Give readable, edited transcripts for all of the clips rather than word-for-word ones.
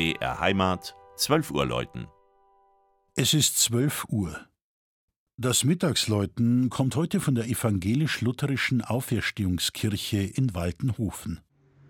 BR Heimat, 12 Uhr läuten. Es ist 12 Uhr. Das Mittagsläuten kommt heute von der evangelisch-lutherischen Auferstehungskirche in Waltenhofen.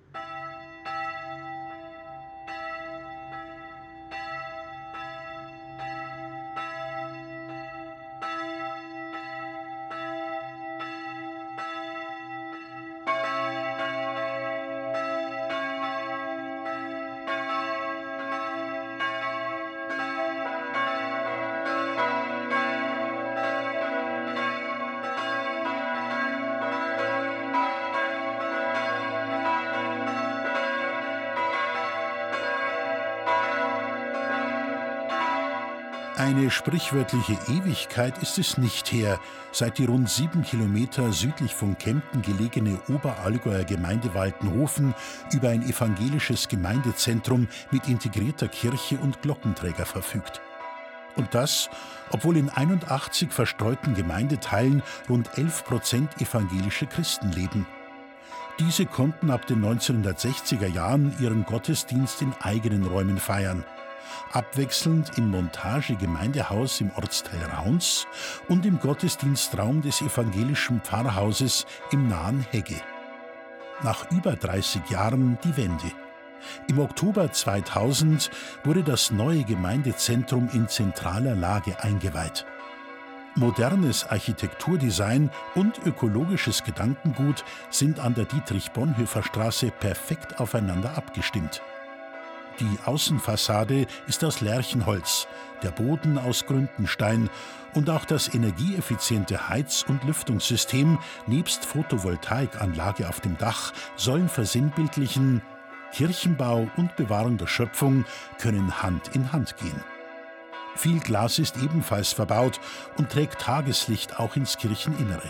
Eine sprichwörtliche Ewigkeit ist es nicht her, seit die rund 7 Kilometer südlich von Kempten gelegene Oberallgäuer Gemeinde Waltenhofen über ein evangelisches Gemeindezentrum mit integrierter Kirche und Glockenträger verfügt. Und das, obwohl in 81 verstreuten Gemeindeteilen rund 11% evangelische Christen leben. Diese konnten ab den 1960er Jahren ihren Gottesdienst in eigenen Räumen feiern. Abwechselnd im Montage-Gemeindehaus im Ortsteil Rauns und im Gottesdienstraum des evangelischen Pfarrhauses im nahen Hegge. Nach über 30 Jahren die Wende. Im Oktober 2000 wurde das neue Gemeindezentrum in zentraler Lage eingeweiht. Modernes Architekturdesign und ökologisches Gedankengut sind an der Dietrich-Bonhoeffer-Straße perfekt aufeinander abgestimmt. Die Außenfassade ist aus Lärchenholz, der Boden aus Gründenstein und auch das energieeffiziente Heiz- und Lüftungssystem nebst Photovoltaikanlage auf dem Dach sollen versinnbildlichen: Kirchenbau und Bewahrung der Schöpfung können Hand in Hand gehen. Viel Glas ist ebenfalls verbaut und trägt Tageslicht auch ins Kircheninnere.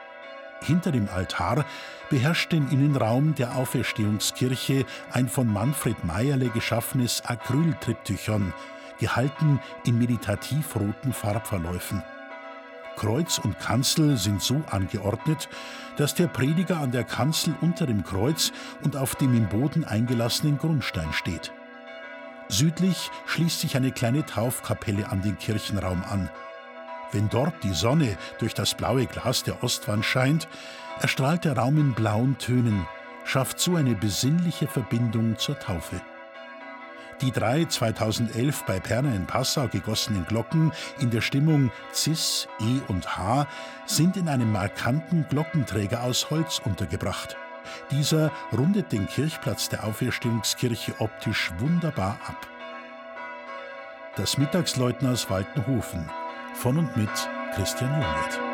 Hinter dem Altar beherrscht den Innenraum der Auferstehungskirche ein von Manfred Meierle geschaffenes Acryltriptychon, gehalten in meditativ roten Farbverläufen. Kreuz und Kanzel sind so angeordnet, dass der Prediger an der Kanzel unter dem Kreuz und auf dem im Boden eingelassenen Grundstein steht. Südlich schließt sich eine kleine Taufkapelle an den Kirchenraum an. Wenn dort die Sonne durch das blaue Glas der Ostwand scheint, erstrahlt der Raum in blauen Tönen, schafft so eine besinnliche Verbindung zur Taufe. Die 3 2011 bei Perna in Passau gegossenen Glocken in der Stimmung Cis, E und H sind in einem markanten Glockenträger aus Holz untergebracht. Dieser rundet den Kirchplatz der Auferstehungskirche optisch wunderbar ab. Das Mittagsläuten aus Waltenhofen. Von und mit Christian Jungwirth.